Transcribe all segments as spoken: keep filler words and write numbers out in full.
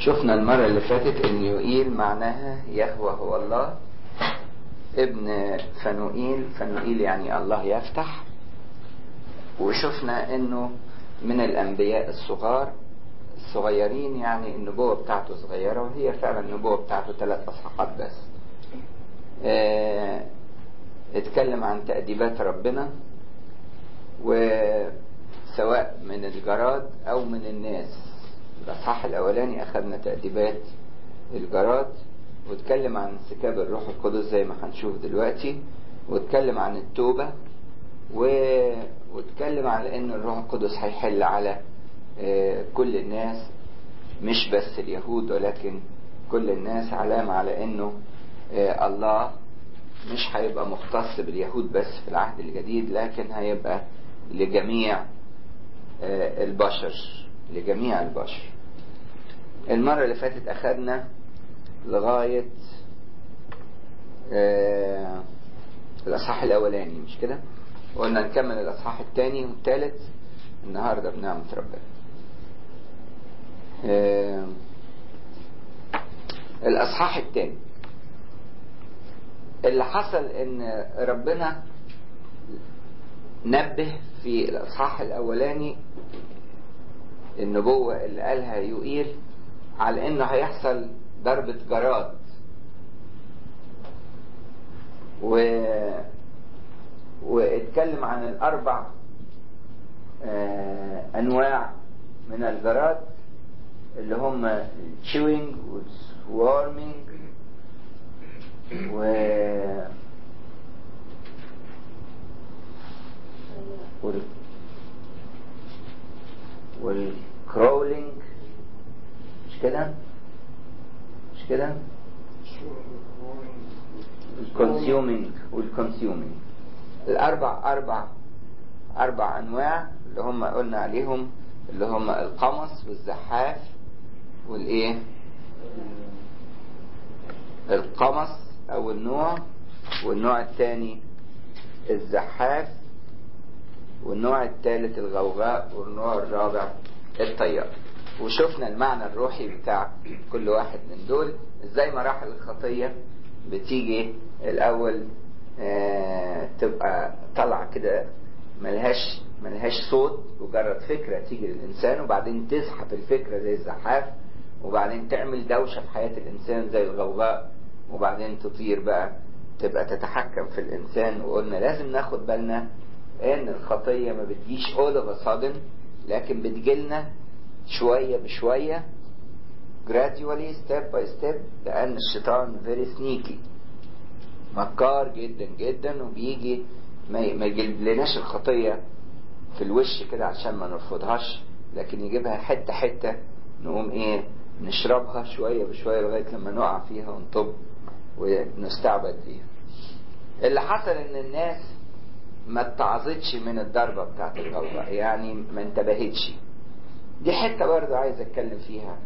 شفنا المرة اللي فاتت ان يوئيل معناها يهوه هو الله، ابن فنوئيل، فنوئيل يعني الله يفتح. وشفنا انه من الانبياء الصغار الصغيرين، يعني النبوة بتاعته صغيرة، وهي فعلا النبوة بتاعته ثلاث اصحاحات بس. اه اتكلم عن تأديبات ربنا، وسواء من الجراد او من الناس. الاصحاح الاولاني اخذنا تأديبات الجراد، واتكلم عن انسكاب الروح القدس زي ما هنشوف دلوقتي، واتكلم عن التوبة، و... واتكلم على ان الروح القدس هيحل على كل الناس، مش بس اليهود ولكن كل الناس، علامة على انه الله مش هيبقى مختص باليهود بس في العهد الجديد، لكن هيبقى لجميع البشر، لجميع البشر. المرة اللي فاتت اخذنا لغاية آه الأصحاح الأولاني، مش كده؟ قلنا نكمل الأصحاح الثاني والثالث النهاردة بنعمة ربنا. آه الأصحاح الثاني اللي حصل إن ربنا نبه في الأصحاح الأولاني النبوة اللي قالها يوئيل على إنه هيحصل ضربة جراد، و واتكلم عن الاربع آه انواع من الجراد اللي هم chewing والswarming و وال والcrawling، مش كده مش كده الكونسيومينج والكونسيومينج. الاربع اربع اربع انواع اللي هم قلنا عليهم، اللي هم القمص والزحاف والايه القمص او النوع، والنوع الثاني الزحاف، والنوع الثالث الغوغاء، والنوع الرابع الطيار. وشفنا المعنى الروحي بتاع كل واحد من دول، ازاي مراحل الخطية بتيجي الاول آه تبقى طلع كده ملهاش ملهاش صوت، مجرد فكرة تيجي للإنسان، وبعدين تزحف الفكرة زي الزحاف، وبعدين تعمل دوشة في حياة الإنسان زي الغوغاء، وبعدين تطير بقى تبقى تتحكم في الإنسان. وقلنا لازم ناخد بالنا ان الخطية ما بتجيش all of a sudden، لكن بتجيلنا شوية بشوية gradually step by step، لأن الشيطان very sneaky، مكار جدا جدا، وبيجي ما يجيب لناش الخطية في الوش كده عشان ما نرفضهاش، لكن يجيبها حتة حتة، نقوم ايه نشربها شوية بشوية لغاية لما نقع فيها ونطب ونستعبد فيها. اللي حصل ان الناس ما اتعظتش من الضربة بتاعت الغوغاء، يعني ما انتبهتش. دي حتة برضه عايز اتكلم فيها.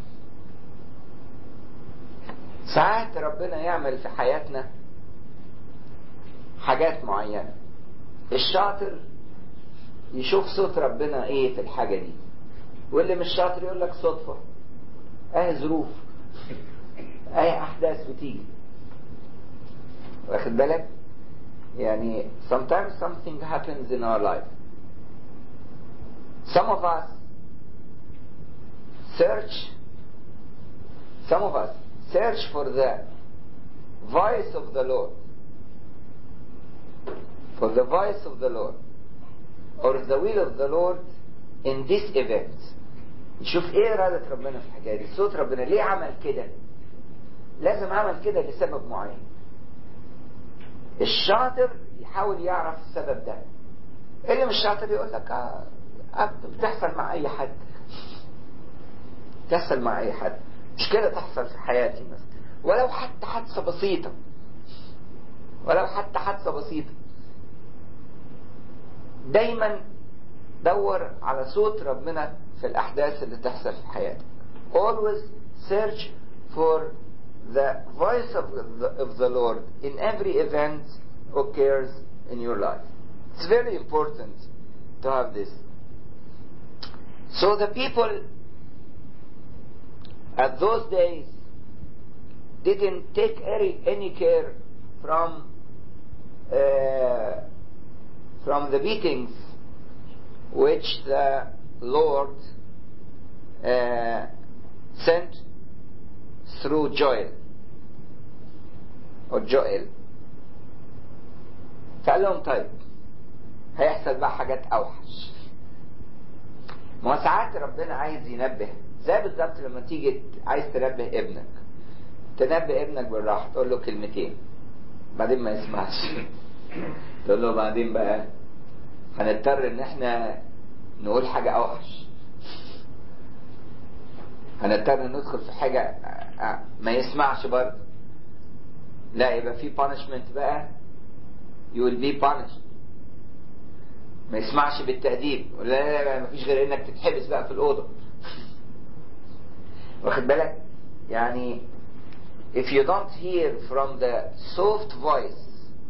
ساعات ربنا يعمل في حياتنا حاجات معينة، الشاطر يشوف صوت ربنا ايه في الحاجة دي، واللي مش شاطر يقول لك صدفة، اه ظروف، اه احداث بتيجي. واخد بالك؟ يعني sometimes something happens in our life. Some of us search some of us search for the voice of the Lord, for the voice of the Lord or the will of the Lord in this event. نشوف ايه إرادة ربنا في الحكاية دي، صوت ربنا ليه عمل كده، لازم عمل كده لسبب معين. الشاطر يحاول يعرف السبب ده، اللي مش شاطر يقول لك اه, آه بتحصل مع اي حد، تحصل مع اي حد، مش كده تحصل في حياتي مثلا، ولو حتى حادثة بسيطة، ولو حتى حادثة بسيطة. دايما دور على صوت ربنا في الأحداث اللي تحصل في حياتك. Always search for the voice of the, of the Lord in every event occurs in your life. It's very important to have this. So the people at those days didn't take any, any care from uh, from the beatings which the Lord uh, sent through Joel or Joel. فقال لهم طيب هيحصل بقى حاجات اوحش. ما هو ساعات ربنا عايز ينبه، زي بالظبط لما تيجي عايز تنبه ابنك، تنبه ابنك بالراحه، تقول له كلمتين بعدين ما يسمعش، تقول له بعدين بقى هنضطر ان احنا نقول حاجه اوحش، هنضطر ندخل في حاجه ما يسمعش برضه، لا يبقى في punishment بقى، you will be punished، ما يسمعش بالتأديب، ولا لا لا ما فيش غير انك تتحبس بقى في الأوضة. واخد بالك؟ يعني if you don't hear from the soft voice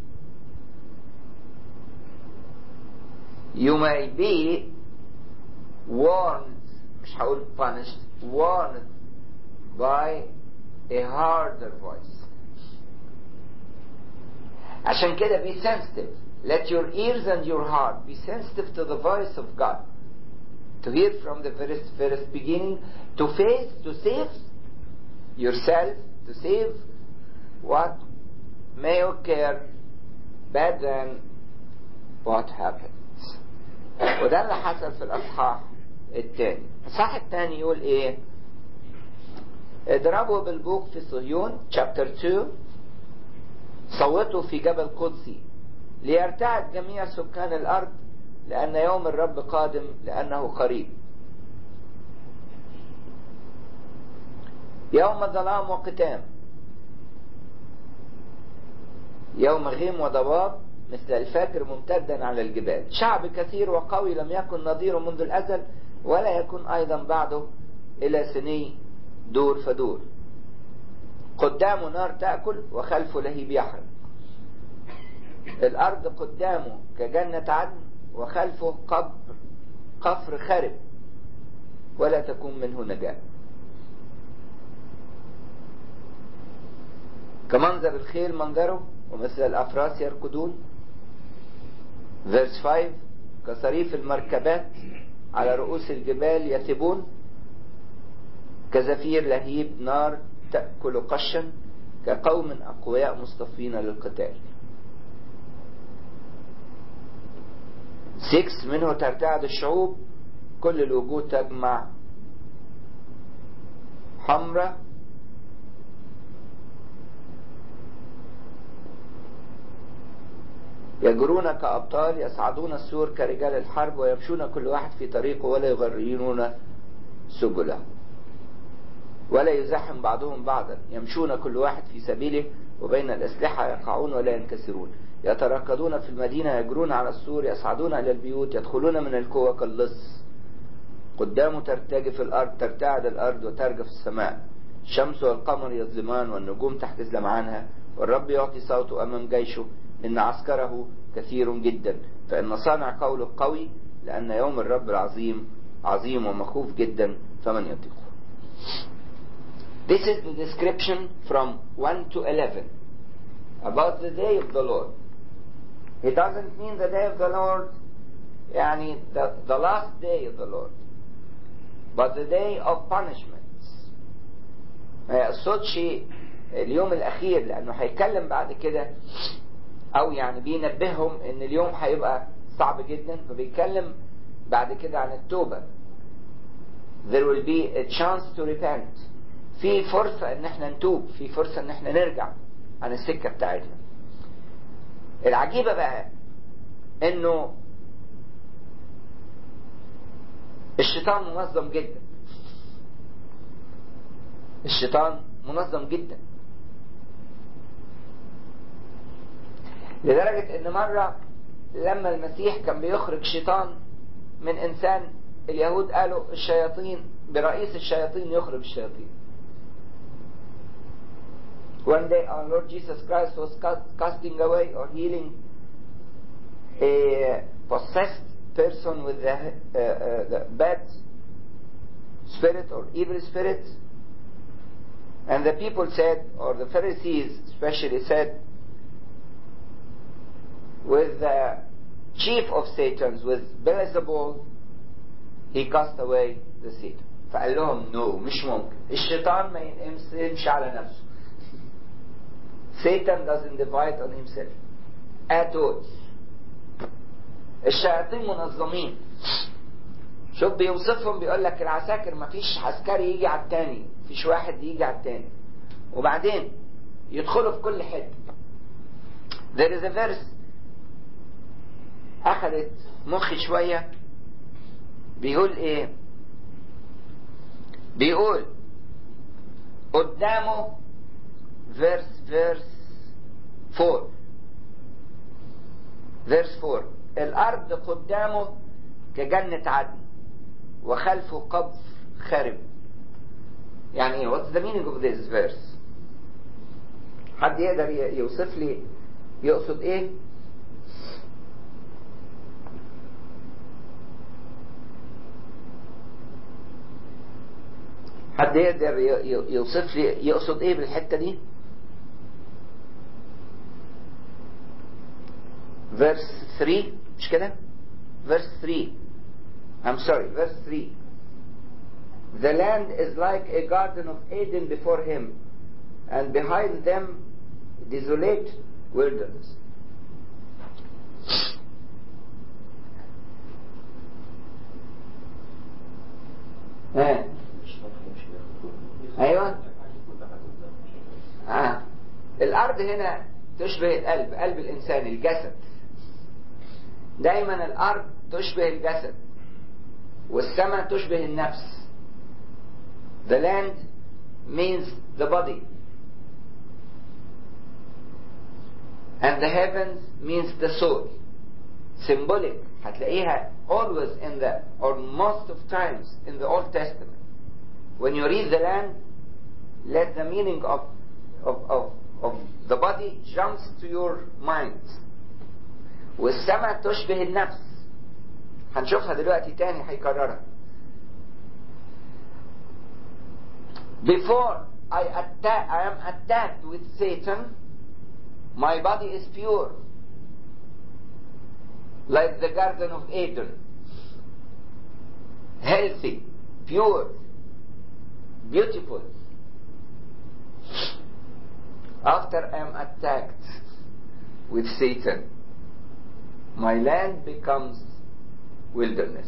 you may be warned، مش هقول punished، warned by a harder voice. عشان كده be sensitive. Let your ears and your heart be sensitive to the voice of God, to hear from the very first beginning, to face, to save yourself, to save what may occur better than what happens. وده اللي حصل في الأصحاح الثاني. الأصحاح الثاني يقول إيه؟ اضربوا بالبوق في صهيون chapter two، صوتوا في جبل قدسي ليرتعد جميع سكان الأرض، لأن يوم الرب قادم لأنه قريب. يوم ظلام وقتام، يوم غيم وضباب مثل الفجر ممتدا على الجبال. شعب كثير وقوي لم يكن نظيره منذ الأزل، ولا يكون أيضا بعده إلى سني دور فدور. قدامه نار تأكل وخلفه لهيب يحرق. الأرض قدامه كجنة عدن وخلفه قبر قفر خرب، ولا تكون منه نجاة. كمنظر الخيل منظره، ومثل الأفراس يركضون. verse five، كصريف المركبات على رؤوس الجبال يثبون، كزفير لهيب نار تأكل قشا، كقوم أقوياء مصطفين للقتال. six، منه ترتعد الشعوب، كل الوجود تجمع حمرة. يجرون كأبطال، يصعدون السور كرجال الحرب، ويمشون كل واحد في طريقه ولا يغيرون سبله، ولا يزاحم بعضهم بعضا، يمشون كل واحد في سبيله، وبين الأسلحة يقعون ولا ينكسرون. يتراكضون في المدينة، يجرون على السور، يصعدون إلى البيوت، يدخلون من القوة كاللص. قدامه ترتجف الأرض، ترتعد الأرض وترجف السماء. الشمس والقمر يظلمان والنجوم تحجز لمعانها، والرب يعطي صوته أمام جيشه، إن عسكره كثير جدا، فإن صانع قوله قوي، لأن يوم الرب العظيم عظيم ومخوف جدا، فمن يطيقه. This is the description from one to eleven about the day of the Lord. It doesn't mean the day of the Lord يعني the, the last day of the Lord, but the day of punishments. ما يقصدش اليوم الأخير، لأنه هيتكلم بعد كده، أو يعني بينبههم إن اليوم هيبقى صعب جدا، فبيتكلم بعد كده عن التوبة. There will be a chance to repent. في فرصة إن احنا نتوب، في فرصة إن احنا نرجع عن السكة بتاعتنا. العجيبة بقى إنه الشيطان منظم جدا. الشيطان منظم جدا لدرجة إن مرة لما المسيح كان بيخرج شيطان من إنسان، اليهود قالوا الشياطين برئيس الشياطين يخرج الشياطين. One day our Lord Jesus Christ was casting away or healing a possessed person with the, uh, uh, the bad spirit or evil spirit, And the people said, or the Pharisees especially said, with the chief of Satans, with Beelzebul, he cast away the Satan. فقال لهم no, مش ممكن. الشيطان ما ينقسمش على نفسه. Satan doesn't divide on himself at all. الشياطين منظمين. شوف بيوصفهم بيقول لك العساكر ما فيش عسكري يجي على التاني، فيش واحد يجي على التاني. وبعدين يدخلوا في كل حته. There is a verse أخذت مخي شوية بيقول إيه؟ بيقول قدامه verse verse four verse four الأرض قدامه كجنة عدن وخلفه قبر خرب. يعني إيه؟ What's the meaning of this verse؟ حد يقدر يوصف لي يقصد إيه؟ حد يقدر يوصف لي يقصد ايه بالحته دي؟ verse three مش كده؟ verse three I'm sorry verse three the land is like a garden of Eden before him and behind them desolate wilderness. ها ايوه آه. الارض هنا تشبه القلب، قلب الانسان، الجسد. دايما الارض تشبه الجسد والسماء تشبه النفس. The land means the body and the heavens means the soul. Symbolic هتلاقيها always in the or most of times in the Old Testament. When you read the land, let the meaning of, of, of, of the body jumps to your mind. والسماء تشبه النفس. هنشوفها دلوقتي تاني هيكررها. Before I attack, I am attacked with Satan, my body is pure, like the Garden of Eden, healthy, pure, beautiful. After I am attacked with Satan, my land becomes wilderness.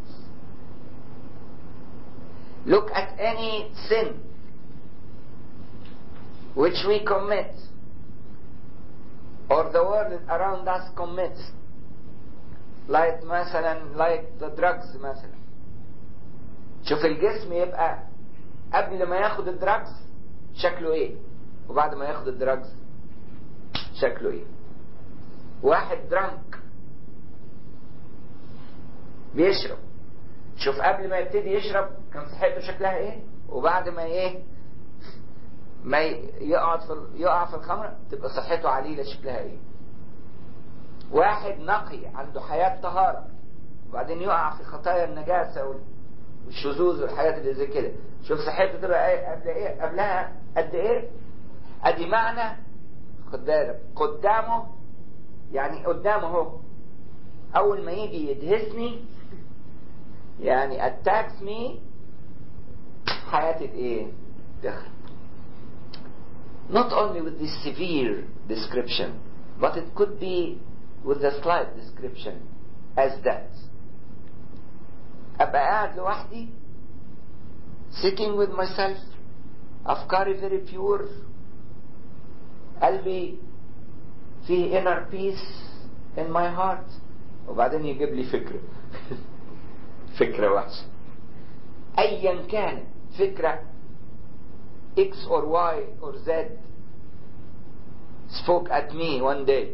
Look at any sin which we commit or the world around us commits, like مثلا like the drugs مثلا. شوف الجسم يبقى قبل ما ياخد الدراجز شكله ايه وبعد ما ياخد الدراجز شكله ايه. واحد درانك بيشرب، شوف قبل ما يبتدي يشرب كان صحته شكلها ايه وبعد ما ايه ما يقعد في يقع في الخمر تبقى صحته عليلة شكلها ايه. واحد نقي عنده حياة طهارة وبعدين يقع في خطايا النجاسة والشذوذ والحاجات اللي زي كده، شوف صحته تبقى ايه قبل ايه قبلها قد ايه. ادي معنى خد بالك قدامه، يعني قدامه اهو اول ما يجي يدهسني يعني attacks me حياتي ايه دخل. Not only with this severe description but it could be with a slight description as that. أبقى قاعد لوحدي sitting with myself، أفكاري very pure، قلبي فيه inner peace in my heart، وبعدين يجيب لي فكرة فكرة وحشة أيا كان، فكرة X or Y or Z spoke at me one day,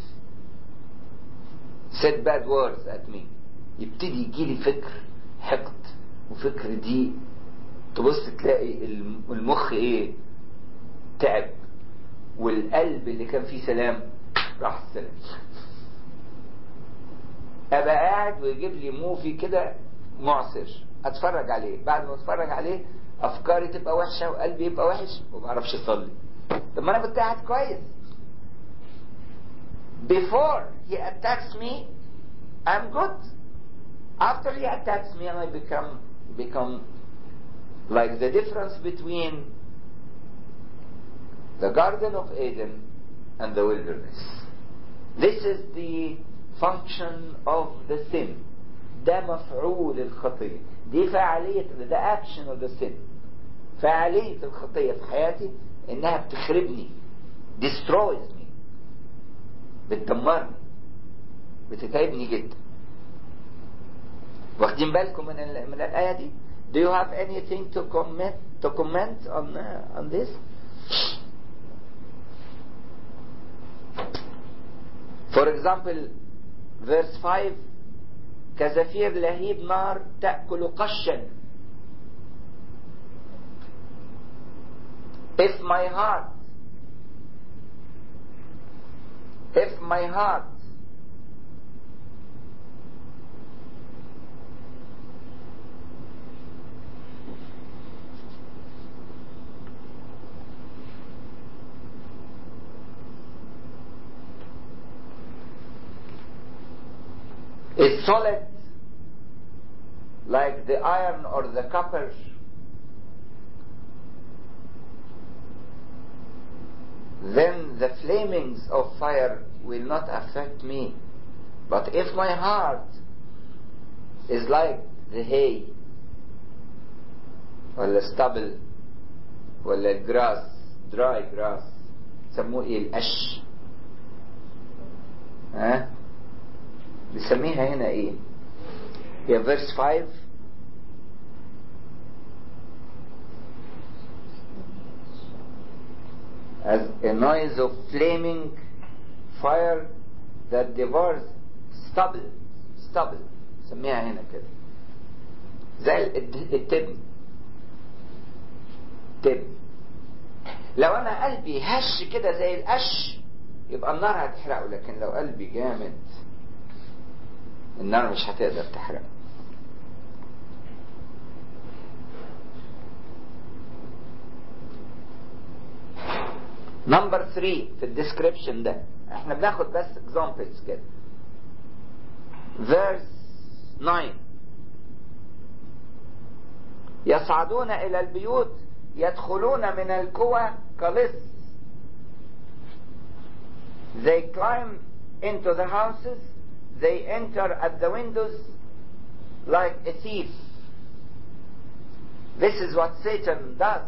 said bad words at me، يبتدي يجيلي فكر حقد وفكر دي، تبص تلاقي المخ ايه تعب والقلب اللي كان فيه سلام راح السلام. ابقى قاعد ويجيب لي موفي كده معصر اتفرج عليه، بعد ما اتفرج عليه افكاري تبقى وحشه وقلبي يبقى وحش وما اعرفش اصلي. طب ما انا كنت قاعد كويس. Before he attacks me I'm good. After he attacks me I become become like the difference between the Garden of Eden and the wilderness. This is the function of the sin. ده مفعول الخطية. دي فعالية the action of the sin. فعالية الخطية في حياتي انها بتخربني. destroys me. بتدمرني. بتتعبني جدا. واخدين بالكم من من الآية دي؟ Do you have anything to comment to comment on uh, on this? For example, verse five, كزفير لهيب نار تأكل قشا. If my heart, if my heart is solid like the iron or the copper, then the flamings of fire will not affect me. But if my heart is like the hay ولا stubble ولا grass, dry grass, سموه ايه القش، ها بيسميها هنا ايه؟ هي verse five as a noise of flaming fire that devours stubble. stubble سميها هنا كده زي التبن. تبن لو انا قلبي هش كده زي القش يبقى النار هتحرقه، لكن لو قلبي جامد النار مش هتقدر تحرقه. نمبر ثري في الديسكريبشن ده احنا بناخد بس examples كده. verse nine يصعدون الى البيوت يدخلون من الكوى كلص. They climb into the houses, they enter at the windows like a thief. This is what Satan does.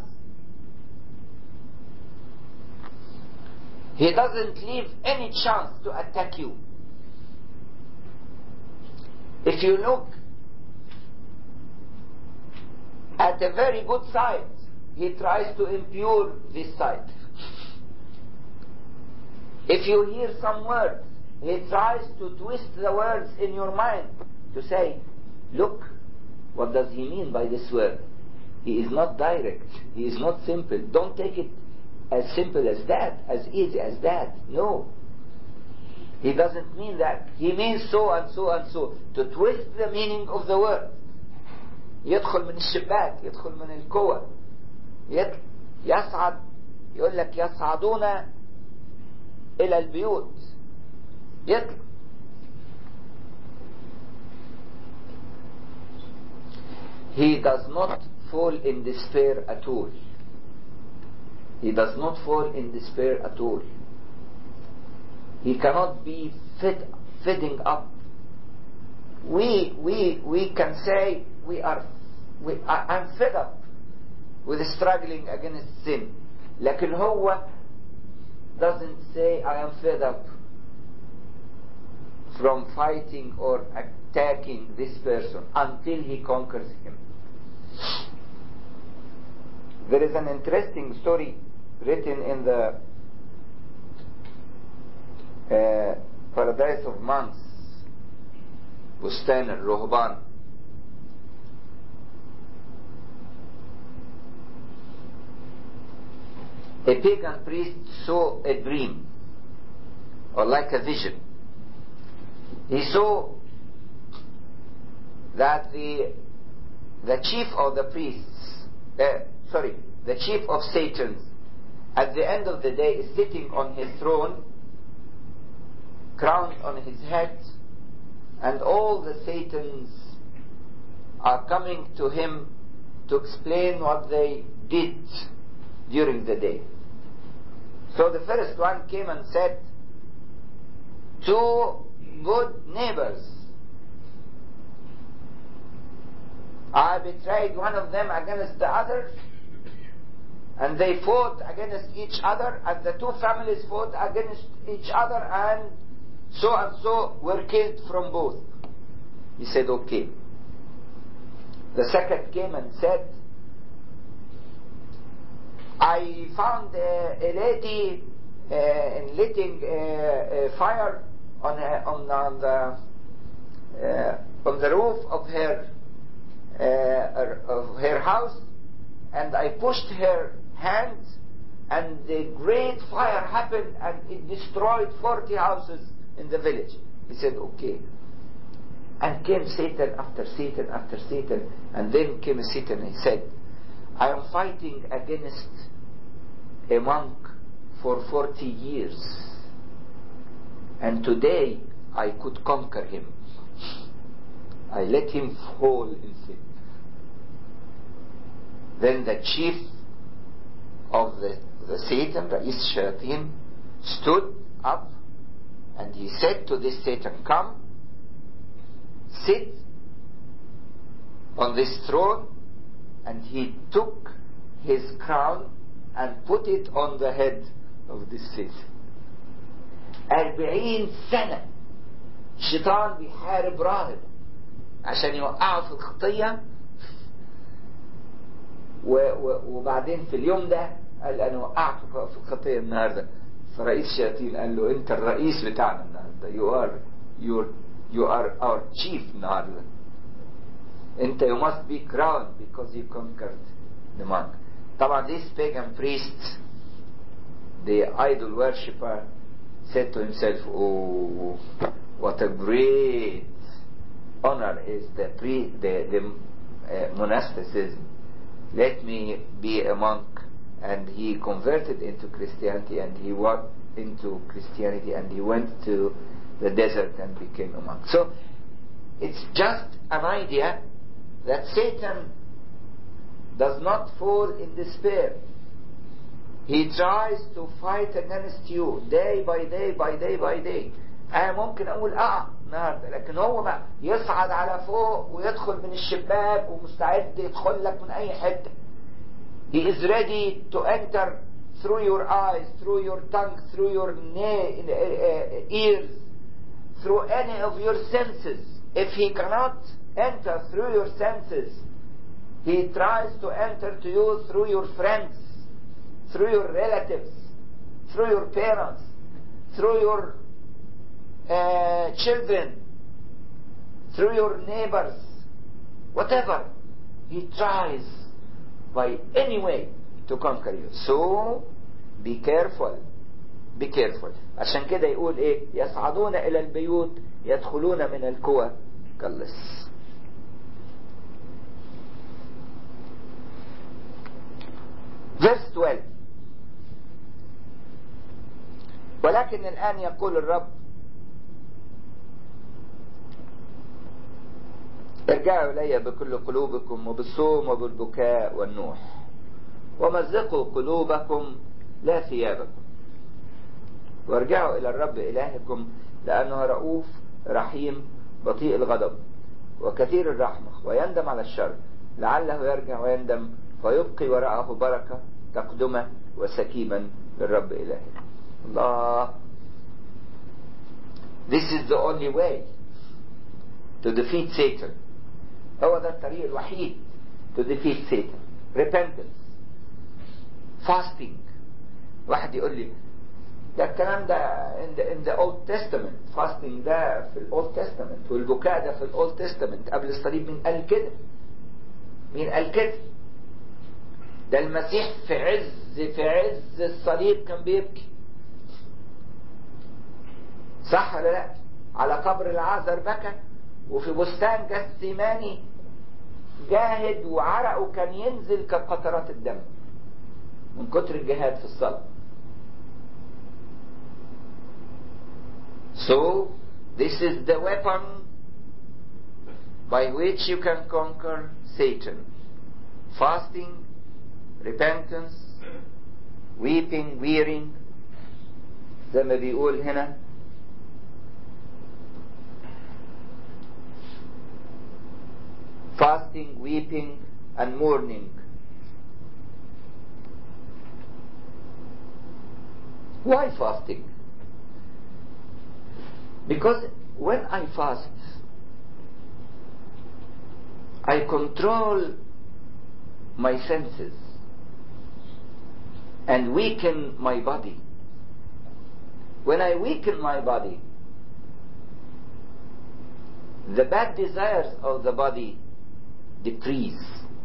He doesn't leave any chance to attack you. If you look at a very good side, he tries to impure this side. If you hear some words, he tries to twist the words in your mind to say, look, what does he mean by this word? He is not direct. He is not simple. Don't take it as simple as that, as easy as that. No. He doesn't mean that. He means so and so and so. To twist the meaning of the word. يدخل من الشباك، يدخل من الكوى، يصعد، يقول لك يصعدون إلى البيوت، يطلع. He does not fall in despair at all. He does not fall in despair at all. He cannot be fed, feeding up. We, we, we can say we are, we, I, I'm fed up with struggling against sin. لكن هو doesn't say I am fed up from fighting or attacking this person until he conquers him. There is an interesting story written in the uh, Paradise of Monks, بستان الرهبان. A pagan priest saw a dream, or like a vision. He saw that the the chief of the priests, uh, sorry, the chief of Satan, at the end of the day is sitting on his throne, crowned on his head, and all the Satans are coming to him to explain what they did during the day. So the first one came and said, two good neighbors, I betrayed one of them against the other, and they fought against each other, and the two families fought against each other, and so and so were killed from both. He said, okay. The second came and said, I found a, a lady uh, lighting a, a fire on her, on, on the uh, on the roof of her uh, of her house, and I pushed her hand, and the great fire happened, and it destroyed forty houses in the village. He said, okay. And came Satan after Satan after Satan, and then came Satan and he said, I am fighting against a monk for forty years, and today I could conquer him. I let him fall in sin. Then the chief of the, the Satan, Rais Shayateen, stood up and he said to this Satan, come, sit on this throne, and he took his crown and put it on the head of this Satan. أربعين سنة الشيطان بيحارب راهب عشان يوقعه في الخطية، وبعدين في اليوم ده قال أنا وقعته في الخطية النهاردة. فرئيس الشياطين قال له أنت الرئيس بتاعنا النهاردة. you are your you are our chief النهاردة. أنت you must be crowned because you conquered the monk. طبعا this pagan priest, the idol worshipper, said to himself, oh, what a great honor is the pre the, the uh, monasticism. Let me be a monk. And he converted into Christianity, and he walked into Christianity, and he went to the desert and became a monk. So it's just an idea that Satan does not fall in despair. He tries to fight against you day by day by day by day. أنا ممكن أقول أقع النهارده، لكن هو ما يصعد على فوق ويدخل من الشباك ومستعد يدخل لك من أي حتة. He is ready to enter through your eyes, through your tongue, through your ears, through any of your senses. If he cannot enter through your senses, he tries to enter to you through your friends, through your relatives, through your parents, through your uh, children, through your neighbors, whatever. He tries by any way to conquer you. So be careful, be careful. عشان كده يقول ايه؟ يصعدون الى البيوت يدخلون من الكوى كاللص. Verse twelve. ولكن الآن يقول الرب ارجعوا إلي بكل قلوبكم وبالصوم وبالبكاء والنوح ومزقوا قلوبكم لا ثيابكم وارجعوا إلى الرب إلهكم لأنه رؤوف رحيم بطيء الغضب وكثير الرحمة ويندم على الشر لعله يرجع ويندم فيبقي وراءه بركة تقدمه وسكيما للرب إلهكم. الله. This is the only way to defeat Satan. هو ده الطريق الوحيد to defeat Satan. Repentance, fasting. واحد يقول لي ده الكلام ده in the, in the Old Testament. Fasting ده في الأولد تستمنت والبكاء ده في الأولد تستمنت. قبل الصليب مين قال كده؟ مين قال كده؟ ده المسيح في عز في عز الصليب كان بيبكي. صح ولا لا؟ على قبر العازر بكى، وفي بستان جثيماني جاهد وعرقه كان ينزل كقطرات الدم من كتر الجهاد في الصلاة. So this is the weapon by which you can conquer Satan. Fasting, repentance, weeping, wearing. زي ما بيقول هنا fasting, weeping and mourning. Why fasting? Because when I fast, I control my senses and weaken my body. When I weaken my body, the bad desires of the body decrease.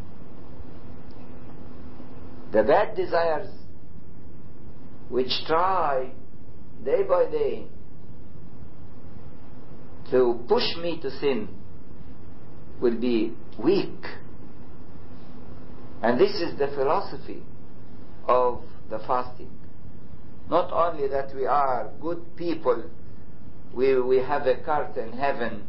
The bad desires which try day by day to push me to sin will be weak. And this is the philosophy of the fasting. Not only that we are good people, we, we have a cart in heaven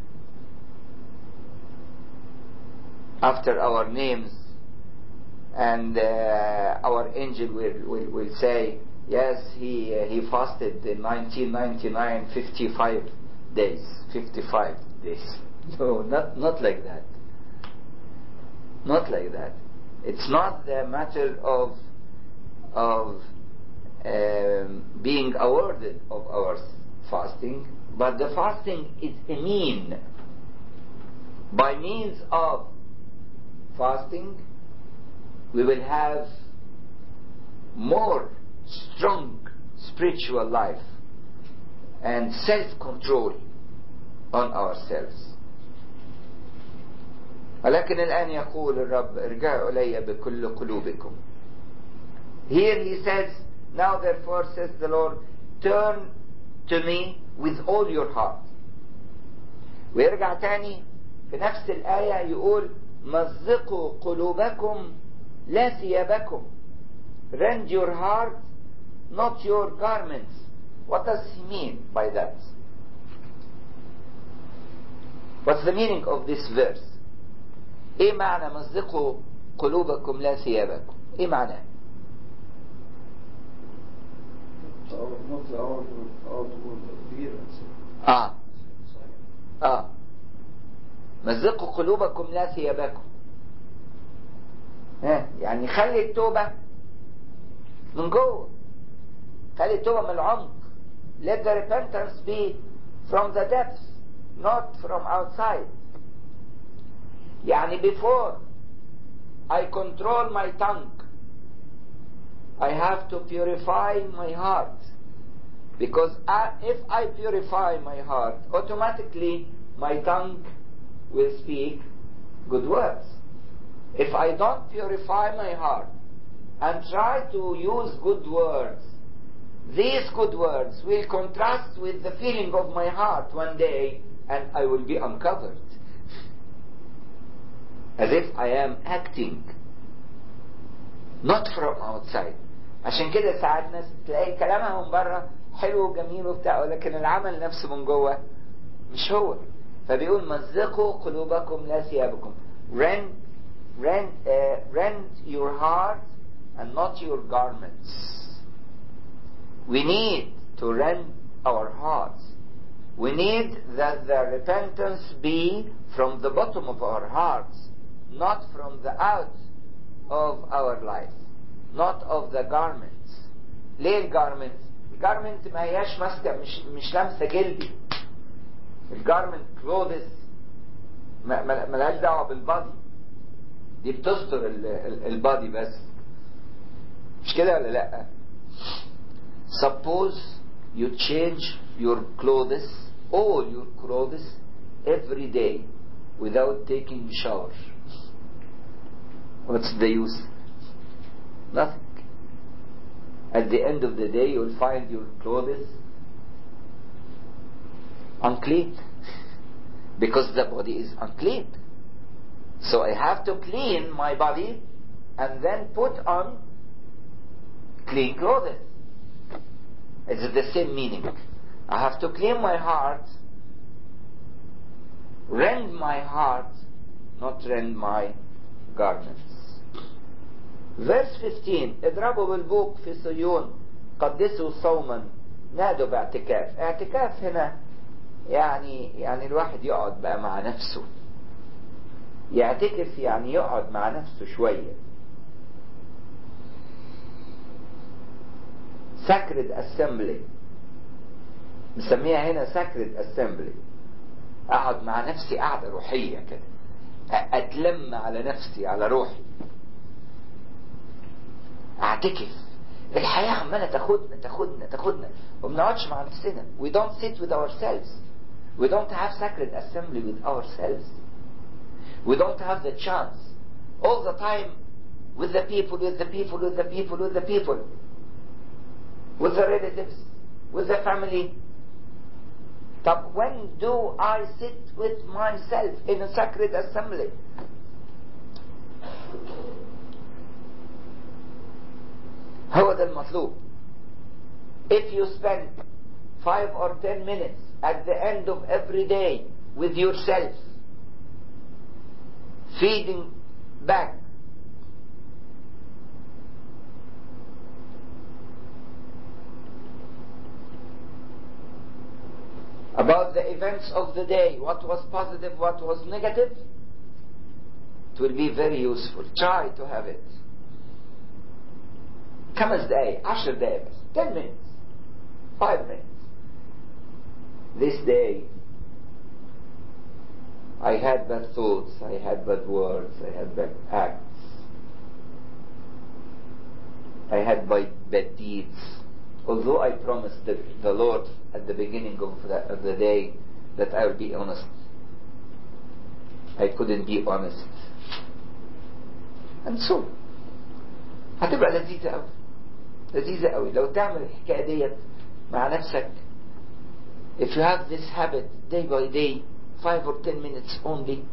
after our names, and uh, our angel will, will, will say, yes, he, uh, he fasted in nineteen ninety-nine, fifty-five days, fifty-five days. No, not, not like that. Not like that. It's not the matter of, of um, being awarded of our fasting, but the fasting is a mean. By means of fasting, we will have more strong spiritual life and self-control on ourselves. ولكن الآن يقول الرب ارجعوا إلي بكل قلوبكم. Here he says, now therefore says the Lord, turn to me with all your heart. ويرجع تاني في نفس الآية يقول مزقوا قلوبكم لا ثيابكم. Rend your heart, not your garments. What does he mean by that? What's the meaning of this verse? ايه معنى مزقوا قلوبكم لا ثيابكم؟ ايه معنى؟ اه اه مزقوا قلوبكم لا ثيابكم. ها يعني خلي التوبة من جوه، خلي التوبة من العمق. Let the repentance be from the depths, not from outside. يعني before I control my tongue, I have to purify my heart. Because I, if I purify my heart, automatically my tongue will speak good words. If I don't purify my heart and try to use good words, these good words will contrast with the feeling of my heart one day, and I will be uncovered. As if I am acting, not from outside. عشان كده ساعات ناس تلاقي كلامها من بره حلو وجميل وبتاع، لكن العمل نفسه من جوه مش هو. فبيقول مزقوا قلوبكم لا ثيابكم. Rend, rend, uh, rend your heart and not your garments. We need to rend our hearts. We need that the repentance be from the bottom of our hearts, not from the out of our life, not of the garments. ليه الجارمنتس؟ الجارمنت ما هياش ماسكه، مش مش لامسه جلدي. الجارمنت كلوذس ما لهاش دعوه بالبادي، دي بتستر البادي بس. مش كده ولا لا؟ Suppose you change your clothes, all your clothes, every day without taking a shower. What's the use? Nothing. At the end of the day, you'll find your clothes unclean because the body is unclean. So I have to clean my body and then put on clean clothes. It's the same meaning. I have to clean my heart, rend my heart, not rend my garments. Verse fifteen. اضربوا بالبوق في صيون قدسوا صوما نادوا باعتكاف. اعتكاف هنا يعني يعني الواحد يقعد بقى مع نفسه. يعتكف يعني يقعد مع نفسه شوية. Sacred Assembly مسميها هنا Sacred Assembly. اقعد مع نفسي قعدة روحية كده، اتلم على نفسي على روحي، اعتكف. الحياة عمالة تاخدنا تاخدنا تاخدنا وما بنقعدش مع نفسنا. We don't sit with ourselves. We don't have Sacred Assembly with ourselves. We don't have the chance all the time with the people, with the people, with the people, with the people, with the relatives, with the family. But when do I sit with myself in a Sacred Assembly? هو ده المطلوب. If you spend five or ten minutes at the end of every day with yourself, feeding back about the events of the day, what was positive, what was negative, it will be very useful. Try to have it. خمس دقايق، عشر دقايق بس، ten minutes, five minutes. This day I had bad thoughts, I had bad words, I had bad acts, I had bad deeds. Although I promised the, the Lord at the beginning of the, of the day that I will be honest, I couldn't be honest. And so هتبقى لذيذة أوي، لذيذة أوي لو تعمل الحكاية ديت مع نفسك. If you have this habit day by day, five or ten minutes only,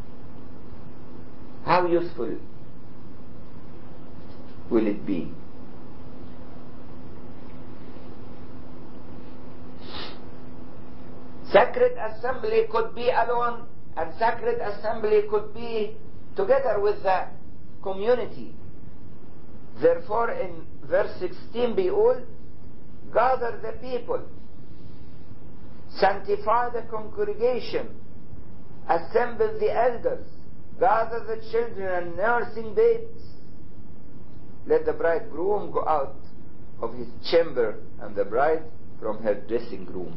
how useful will it be? Sacred Assembly could be alone, and Sacred Assembly could be together with the community. Therefore in verse sixteen بيقول gather the people, sanctify the congregation, assemble the elders, gather the children and nursing babes. Let the bridegroom go out of his chamber and the bride from her dressing room.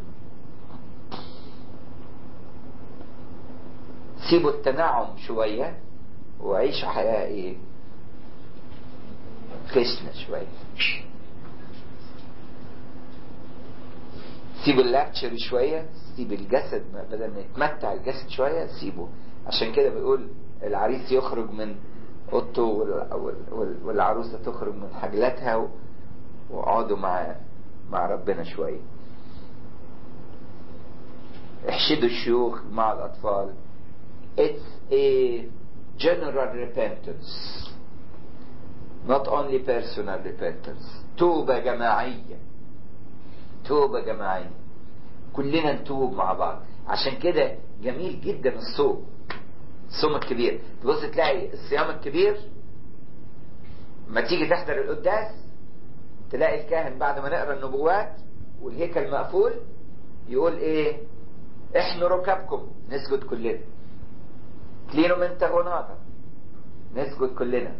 سيبوا التنعم شوية وعيشوا حياة ايه خشنة شوية. سيبوا اللابتشر شوية، سيب الجسد بدل ما يتمتع الجسد شوية سيبه. عشان كده بيقول العريس يخرج من اوضته والعروسة تخرج من حجلتها وقعدوا مع مع ربنا شوية. احشدوا الشيوخ مع الأطفال. It's a general repentance, not only personal repentance. توبة جماعية، توبة جماعية، كلنا نتوب مع بعض. عشان كده جميل جدا الصوم، الصوم الكبير. تبص تلاقي الصيام الكبير ما تيجي تحضر القداس تلاقي الكاهن بعد ما نقرأ النبوات والهيكل مقفول يقول ايه؟ احنوا ركبكم، نسجد كلنا. كلينو من تغناطة، نسجد كلنا.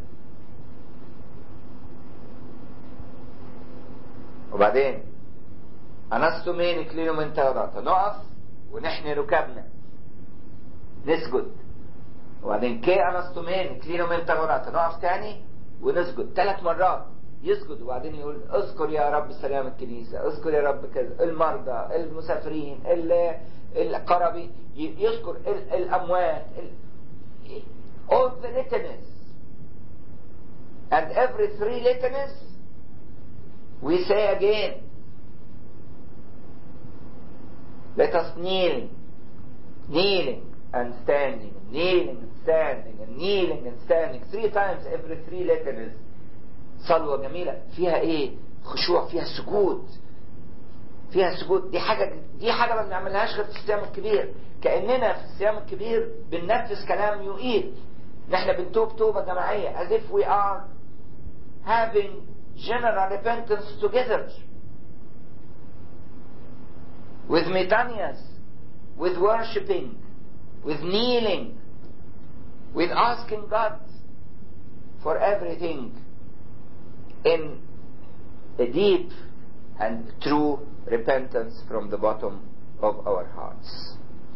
وبعدين أنستمين كلينو من تغناطة، نقف ونحني ركبنا نسجد. وبعدين كي أنستمين كلينو من تغناطة، نقف تاني ونسجد ثلاث مرات. يسجد وبعدين يقول اذكر يا رب سلام الكنيسة، اذكر يا رب كذا، المرضى، المسافرين، القرابين، يذكر الأموات، all the litanies. And every three litanies we say again, let us kneel, kneeling, and standing, kneeling and standing and kneeling and standing three times every three letters. صلوة جميلة فيها ايه؟ خشوع، فيها سجود، فيها سجود. دي حاجة دي حاجة ما بنعملهاش غير في الصيام الكبير. كأننا في الصيام الكبير بننفذ كلام يقيل. نحن بنتوب توبة جماعية as if we are having general repentance together with metanias, with worshipping, with kneeling, with asking God for everything in a deep and true repentance from the bottom of our hearts.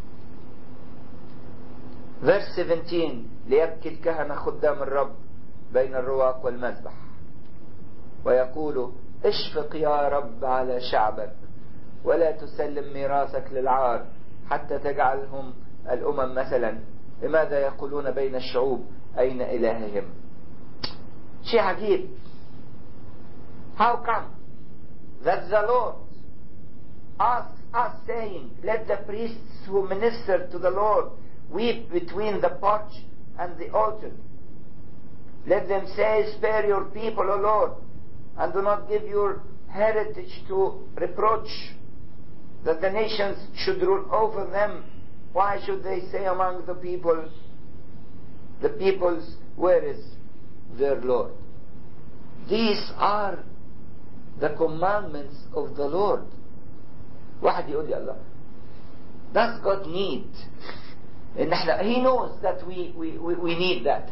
Verse seventeen: ليبكي الكهنة خدام الرب بين الرواق والمذبح ويقولوا اشفق يا رب على شعبك ولا تسلم ميراثك للعار حتى تجعلهم الأمم مثلا. لماذا يقولون بين الشعوب أين إلههم؟ شيء عجيب. How come that the Lord asks us saying, let the priests who minister to the Lord weep between the porch and the altar. Let them say, spare your people, O Lord, and do not give your heritage to reproach, that the nations should rule over them. Why should they say among the people, the peoples, where is their Lord? These are the commandments of the Lord. واحد يقول لي الله, does God need إن احنا, he knows that we, we, we, we need that.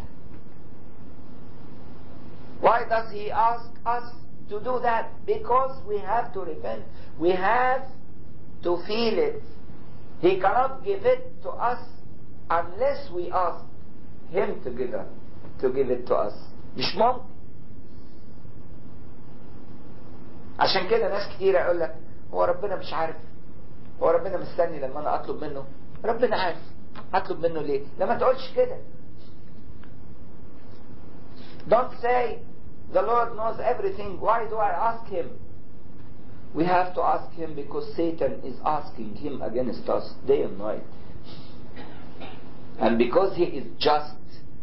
Why does he ask us to do that? Because we have to repent. We have to feel it. He cannot give it to us unless we ask him to give it, to give it to us. مش ممكن. عشان كده ناس كتير يقول لك هو ربنا مش عارف, هو ربنا مستني لما انا اطلب منه. ربنا عارف, هطلب منه ليه؟ لما تقولش كده. Don't say the Lord knows everything, why do I ask him? We have to ask him because Satan is asking him against us day and night. And because he is just,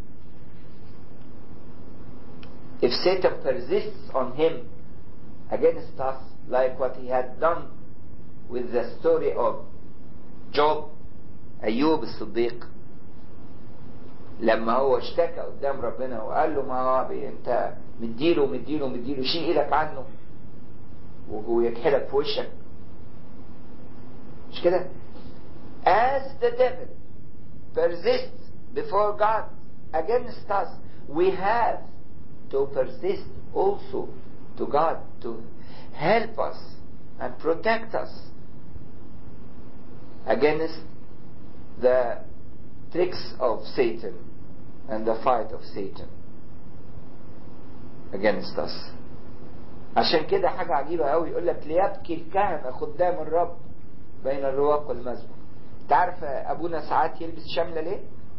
if Satan persists on him against us, like what he had done with the story of Job, أيوب الصديق, لما هو اشتكى قدام ربنا وقال له ما انت مديله مديله مديله شيء إيدك عنه وهو يكحلك في وشك, مش كده؟ As the devil persists before God against us, we have to persist also to God to help us and protect us against the tricks of Satan and the fight of Satan against us. عشان كده حاجة عجيبة قوي, يقول لك ليبكي الكهنة خدام الرب بين الرواق والمذبح. تعرف أبونا ساعات يلبس شملة ليه؟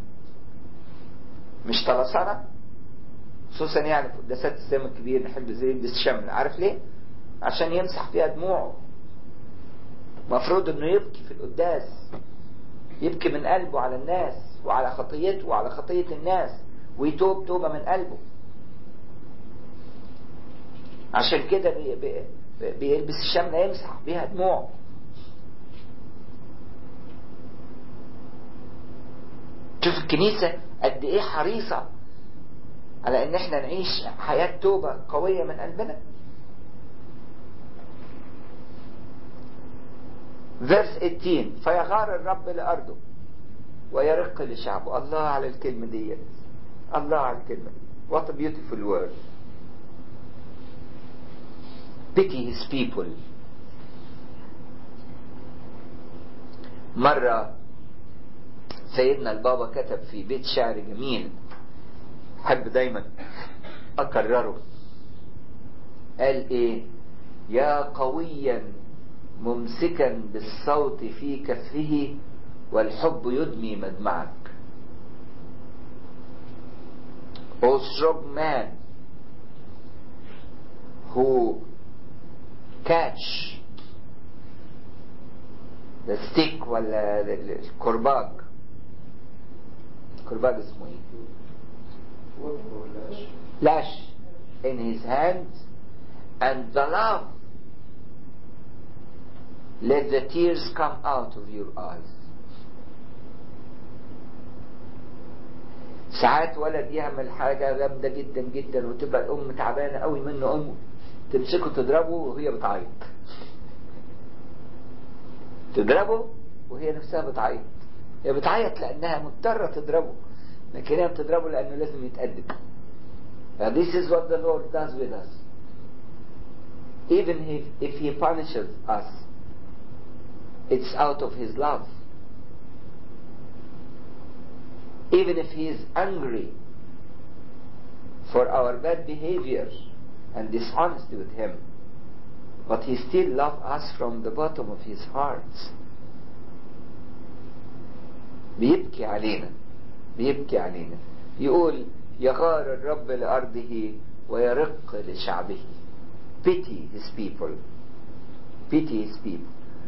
مش طلسنة, خصوصا يعني في قداسات الصيام الكبير نحب زي يلبس شملة. عارف ليه؟ عشان يمسح فيها دموعه. مفروض انه يبكي في القداس, يبكي من قلبه على الناس وعلى خطيته وعلى خطية الناس, ويتوب توبة من قلبه. عشان كده بي بي بيلبس الشملة يمسح بيها دموعه. شوف الكنيسة قد ايه حريصة على ان احنا نعيش حياة توبة قوية من قلبنا. Verse eighteen: فيغار الرب لأرضه ويرق لشعبه. الله على الكلمة دي, الله على الكلمة دي. What a beautiful word. Pity his people. مرة سيدنا البابا كتب في بيت شعر جميل حب دايما أكرره. قال ايه؟ يا قويا ممسكا بالصوت في كفه والحب يدمي مدمعك. O strong man who catch the stick ولا الكرباج كرباج اسمه ايه؟ lash in his hands, and the love, let the tears come out of your eyes. ساعات ولد يعمل حاجة جامدة جدا جدا وتبقى الأم تعبانة قوي منه، أمه تمسكه تضربه وهي بتعيط، تضربه وهي نفسها بتعيط. هي بتعيط لأنها مضطرة تضربه، لكن هي بتضربه لأنه لازم يتأدب. And this is what the Lord does with us. Even if, if He punishes us, it's out of His love. Even if He is angry for our bad behavior and dishonesty with Him, but He still loves us from the bottom of His heart. بيبكي علينا، بيبكي علينا، يقول يغار الرب لأرضه ويرق لشعبه. Pity His people. Pity His people.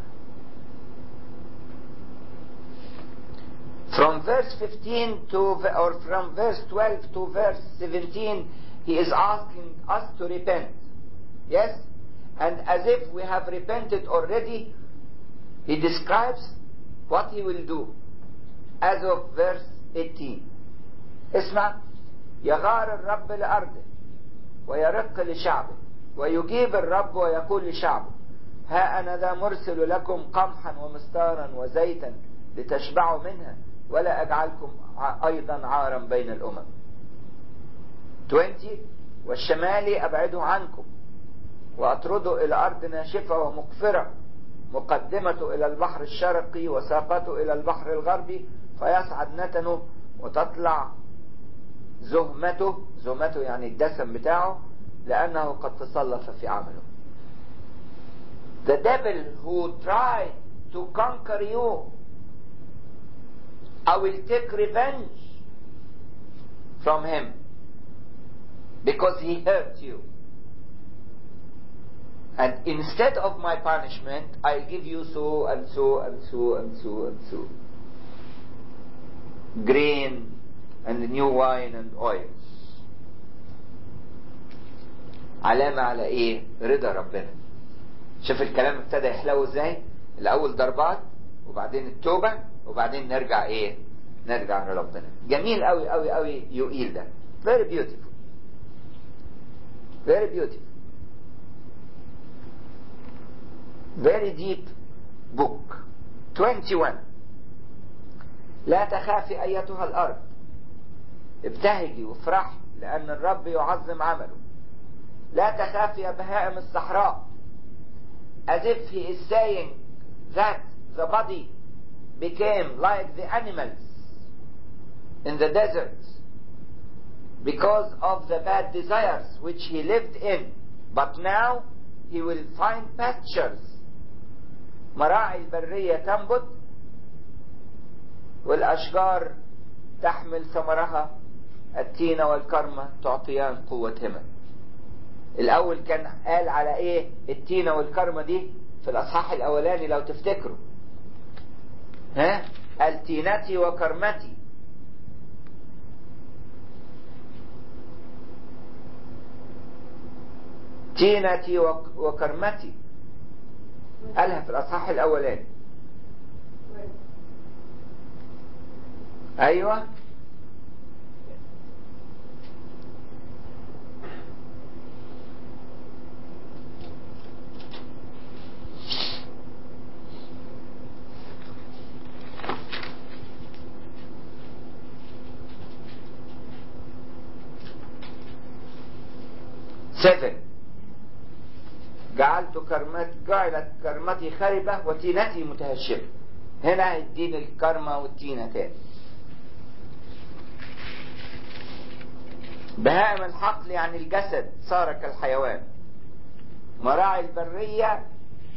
From verse fifteen to, or from verse twelve to verse seventeen, He is asking us to repent. Yes? And as if we have repented already, He describes what He will do as of verse eighteen. اسمع: يغار الرب لأرضه ويرق لشعبه ويجيب الرب ويقول لشعبه: ها أنا ذا مرسل لكم قمحا ومستارا وزيتا لتشبعوا منها ولا أجعلكم أيضا عارا بين الأمم. عشرين: والشمال أبعده عنكم وأطرده إلى أرض ناشفة ومقفرة مقدمة إلى البحر الشرقي وساقته إلى البحر الغربي، فيصعد نتنه وتطلع زهمته. زهمته يعني الدسم بتاعه، لأنه قد تسلط في عمله. The devil who tried to conquer you, I will take revenge from him because he hurt you. And instead of my punishment, I'll give you so and so and so and so and so. Grain and new wine and oil. علامة على ايه؟ رضا ربنا. شوف الكلام ابتدى يحلو ازاي؟ الاول ضربات وبعدين التوبة وبعدين نرجع ايه؟ نرجع لربنا. جميل قوي قوي قوي يوئيل ده. Very beautiful. Very beautiful. Very deep book. twenty-one. لا تخافي أيتها الأرض، ابتهجي وافرحي لأن الرب يعظم عمله. لا تخافي يا بهائم الصحراء. As if he is saying that the body became like the animals in the desert because of the bad desires which he lived in, but now he will find pastures. مراعي البرية تنبت والأشجار تحمل ثمرها، التين والكرمة تعطيان قوتهما. الأول كان قال على إيه التين والكرمة دي في الأصحاح الأولاني لو تفتكروا، ها؟ قال تينتي وكرمتي. تينتي وكرمتي قالها في الأصحاح الأولاني. أيوة سبع. جعلت كرمت جعلت كرمتي خربة وتينتي متهشمة. هنا هيدين الكرمة والتينة تاني. بهائم الحقل يعني الجسد صار كالحيوان. مراعي البرية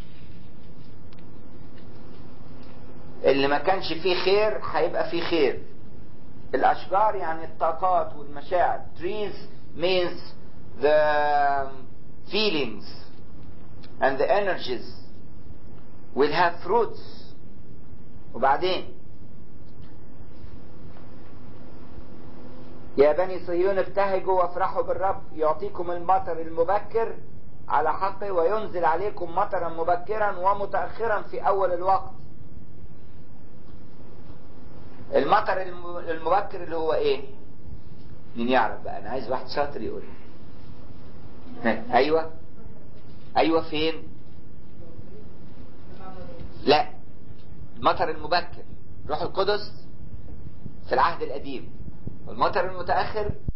اللي ما كانش فيه خير هيبقى فيه خير. الأشجار يعني الطاقات والمشاعر. Trees means the feelings and the energies will have fruits. وبعدين يا بني صهيون ابتهجوا وافرحوا بالرب، يعطيكم المطر المبكر على حقه، وينزل عليكم مطرا مبكرا ومتأخرا في أول الوقت. المطر المبكر اللي هو ايه؟ مين يعرف بقى؟ انا عايز واحد شاطر يقول. ايوه ايوه فين؟ لا، المطر المبكر روح القدس في العهد القديم، والمطر المتأخر